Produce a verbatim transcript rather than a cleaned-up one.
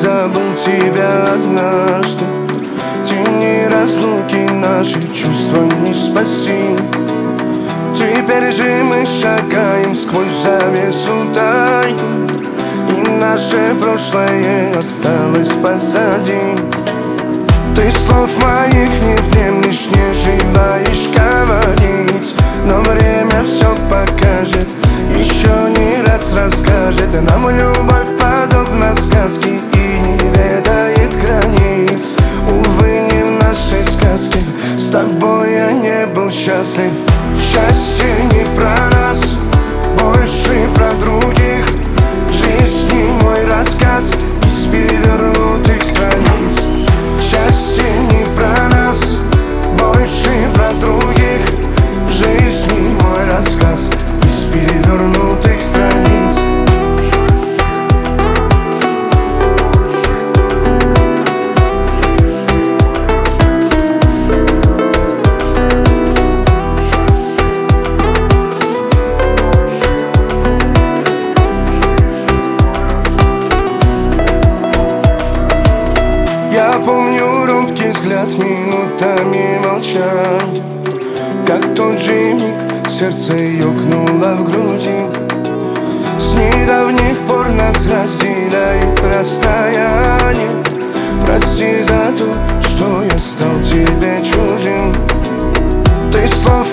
забыл тебя однажды. Тени разлуки наши чувства не спаси. Теперь же мы шагаем сквозь завесу тайны, и наше прошлое осталось позади. Ты слов моих не внемлешь, не желаешь говорить, но время все покажет, еще не раз расскажет. Нам любовь подобна сказке и не ведает границ. Увы, не в нашей сказке, с тобой я не был счастлив. Счастье не про нас, больше про других. Жизнь не мой рассказ из перевернутых страниц. Счастье не про нас, больше про других. Жизнь не мой рассказ из перевернутых страниц. Я помню робкий взгляд, минутами молчал, как тот же миг сердце ёкнуло в груди. С недавних пор нас разделяет расстояние. Прости за то, что я стал тебе чужим. Ты словно